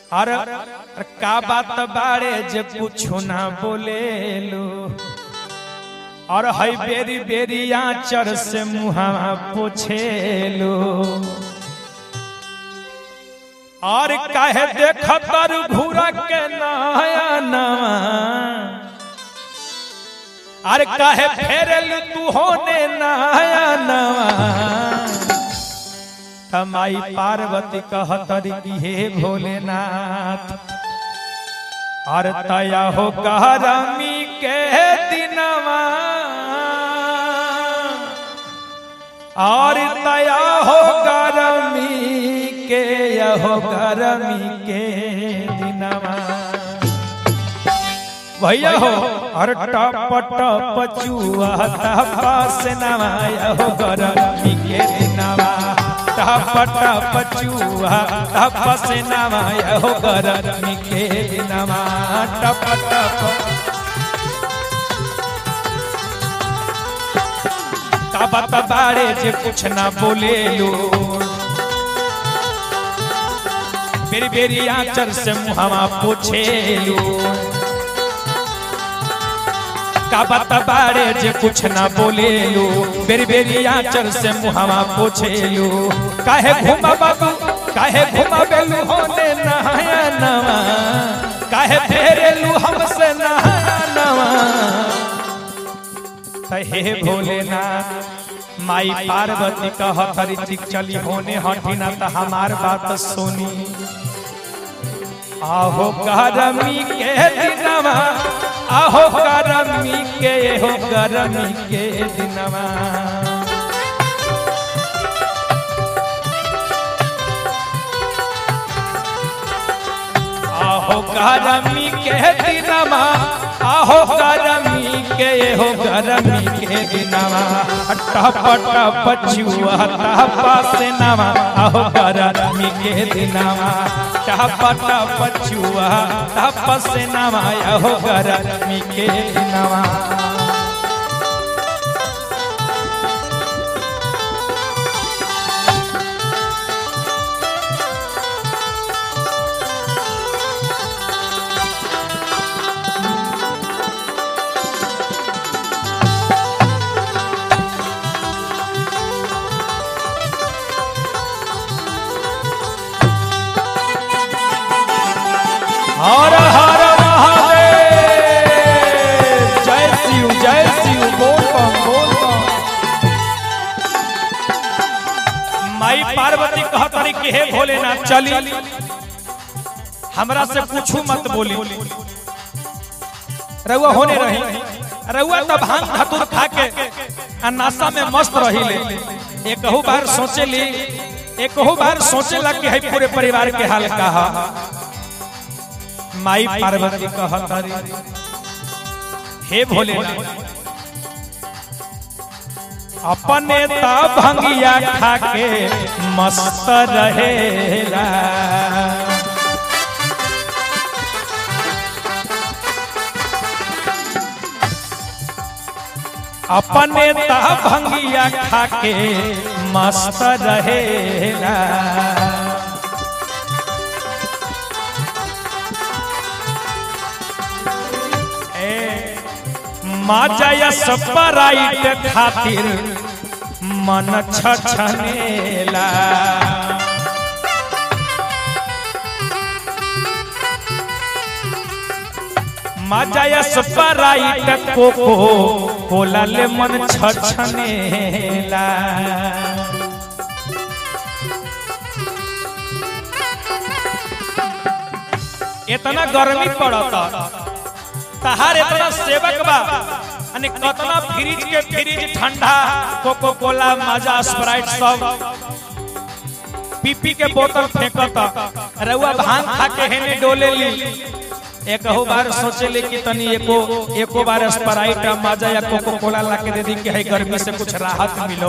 अरे का बात बाड़े जे पूछो ना बोले लो और हई बेरी बेरी आचर से मुहा पोछे लो और काहे देखत घूरा के नया नवा अरे काहे फेरल तू होने नया नवा तमाई पार्वती कहतरी की हे भोलेनाथ और तया हो गरमी के दिनवा और तया हो गरमी के यहो गरमी के दिनवा भैया हो और टप टप चुआ पास नवा यहो गरमी के दिनवा टप टप चुआ पास नवा यहो गरमी के दिनवा टप टप का बात बाड़े जे कुछ ना बोले लो बेरी बेरी आचर से मुहावा पोछे लो का बात बाड़े जे कुछ ना बोले लो बेरी बेरी आचर से मुहावा पोछे लो काहे घुमा बाबू काहे घुमा बेलू होने नहाया नवा काहे फेरेलू हमसे नहाया नवा हे भोलेनाथ माई पार्वती कहतरी चिक चली होने हटिना त हमार बात सुनी आहो गरमी के दिनवा आहो गरमी के हो गरमी के दिनवा आहो गरमी के दिनवा आहो गरमी के हो गरमी के दिनवा टप टप चुआ टप से नवा आहो गरमी के दिनवा टप टप चुआ टप से नवा आहो गरमी के दिनवा हर हर महादेव जय शिव बोल बम माई पार्वती कहतरी कि हे भोलेनाथ चली हमरा से पूछू मत बोली रउआ होने रही रउआ तो भांग धतूर खा के नाशा में मस्त रही एकहू बार सोचेली एकहू बार सोचेला कि है पूरे परिवार के हाल का माई पार्वती कहतरी हे भोलेनाथ अपने ता भंगिया खा के मस्त रहेला अपने ता भंगिया खा के मस्त रहेला माजाया स्प्राइट खातिर मन छछनेला माजाया स्प्राइट कोको कोला ले मन छछनेला इतना गर्मी पड़ता तहार इतना सेवक बा अने कतना फ्रिज के फ्रिज ठंडा कोको कोला माजा स्प्राइट सब पीपी के बोतल फेंकता रउआ भांग खा के हेने डोले ली एकहो बार सोचेले कि तनी एको बार स्प्राइट माजा या कोको कोला ला के दे दी कि है गर्मी से कुछ राहत मिलो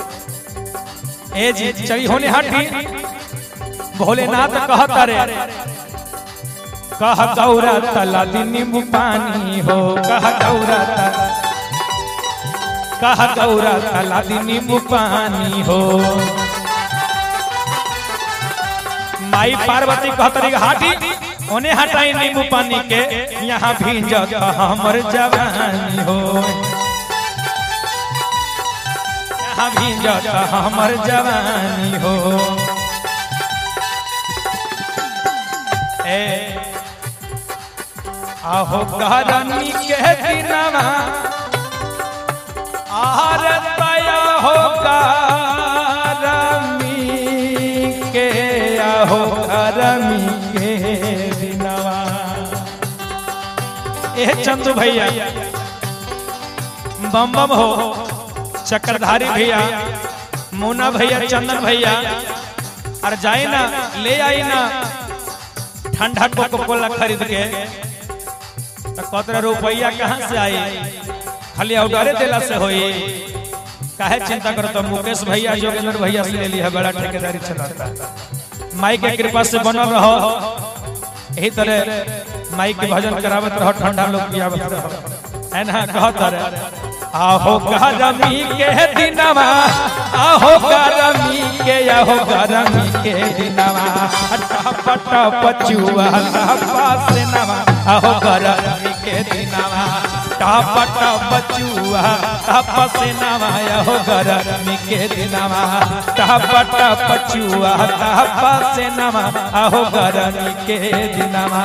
ए जी चली होने हटी भोलेनाथ कहता रे कह गौरा तला दी नींबू पानी हो कह गौरा तला दी नींबू पानी हो माई पार्वती कहतरी हाटी ओने हटाई नींबू पानी के यहाँ भींजत हमर जवानी हो, यहाँ भींजत हमर जवानी हो। आहो गरमी के दिनवा आहार तया हो गरमी के, आहो गरमी के दिनवा। ए चंदू भैया बम बम हो, चक्रधारी भैया, मोना भैया, चंदन भैया, और जाए ना ले आई ना ठंडा कोको कोला खरीद के। तो 17 रुपया कहाँ से आई, खाली ऑर्डर देला से होई। काहे चिंता करो, तो मुकेश भैया जोगेंद्र भैया से ले ली है, बड़ा ठेकेदारी चलाता। माई के कृपा से बनल रहो, यही तरह माई के भजन करावत रहो, ठंडा लोग पियावत रहो, है ना। कहत रहे आहो गरमी के दिनवा, आहो गरमी के, आहो गरमी के दिनवा, टप टप चुआ से नवा, आहो गरमी के दिनवा, टप टप चुआ से नवा, आहो गरमी के दिनवा, टप टप चुआ से नवा, आहो गरमी के दिनवा।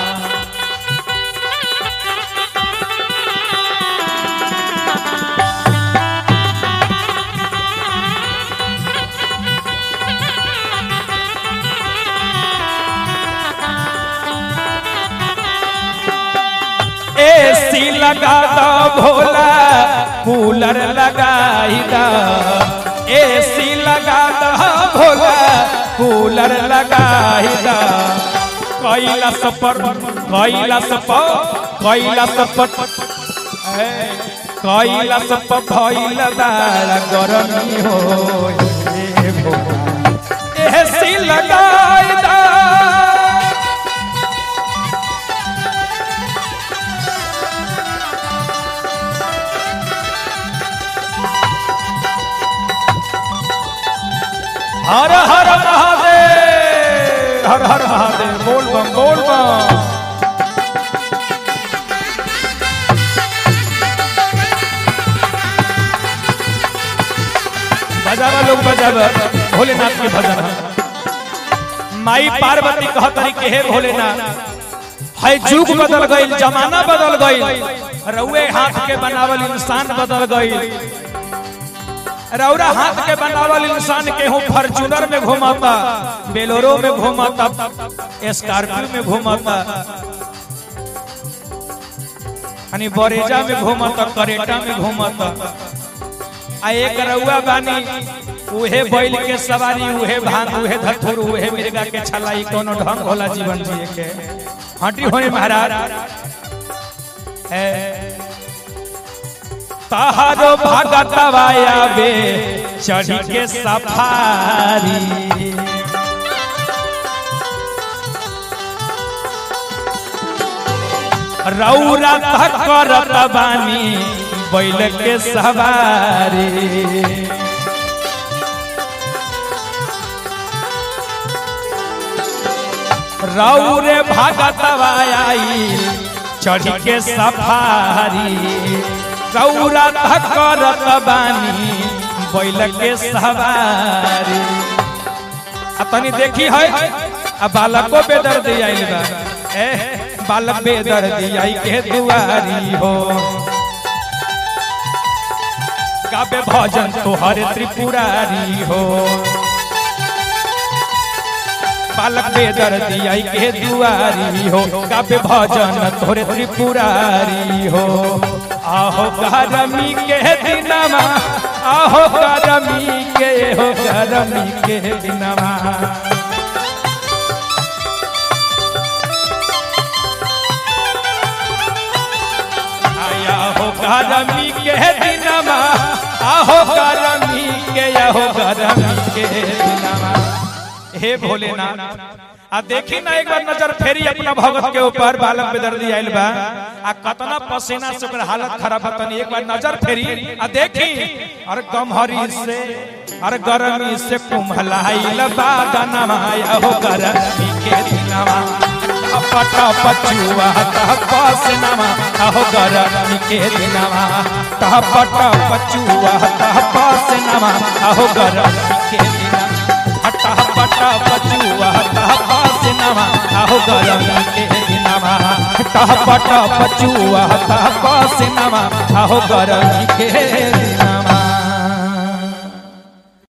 एसी लगा दो भोला, कूलर लगाई दो, एसी लगा दो भोला, कूलर लगाई दो। कैलाश पर कैलाश पर कैलाश पर कैलाश पर भइल दाड़ा गरमी हो, एसी लगाई दो। हर हर महादेव, हर हर महादेव, बोल बम बोल बम। बजावा लोग बजावा, भोलेनाथ के भजन। माई पार्वती कहतरी के हे भोलेनाथ, है जुग बदल गई, जमाना बदल गई, रउए हाथ के बनावल इंसान बदल गई। रौरा हाथ के बनावल इंसान के हूँ फॉर्च्यूनर में घुमाता, बेलोरो में घुमाता, स्कॉर्पियो में घुमाता, यानी बरेजा में घुमाता, करेटा में घुमाता। आ एक रउआ बानी उहे बैल के सवारी, उहे भांग, उहे धतूर, उहे मिर्गा के छलाई, कोनो ढंग होला जीवन जिए के। हटी होई महाराज, तहारो भगतवा आवे चढ़ी के सफारी, रौरा करत बानी बैल के सवारी। रौरे भगतवा आई चढ़ी के सफारी, रौरा करत बानी बैल के सवारी। तनी देखी है बालको बेदर्द आइल बा, बालक बेदर्द आई के दुआरी हो, गावे भजन तोहर त्रिपुरारी हो। बालक बेदर्द आई के दुआरी हो, गावे भजन तोहर त्रिपुरारी हो। आहो गरमी के दिनमा, आहो गरमी के, हो गरमी के दिनमा। आया हो गरमी के दिनमा, आहो गरमी के, आहो गरमी के दिनमा। हे भोलेनाथ, आ देखी ना एक बार नजर फेरी अपना भगत के ऊपर, बालक बेदर्दी आइल बा, आ कतना पसीना से ओकर हालत खराब है। तनी एक बार नजर फेरी आ देखी, और गमहरी से अरे गरमी से कुम्हलाइल बादनमा हो गरमी के दिनमा पटा पचुआ पसनमा हो गरमी के दिनमा पटा पचुआ पसनमा हो गरमी के दिनमा पटा पचुआ पसनमा हो गरमी के दिनमा पटा पचुआ पसनमा हो गरमी के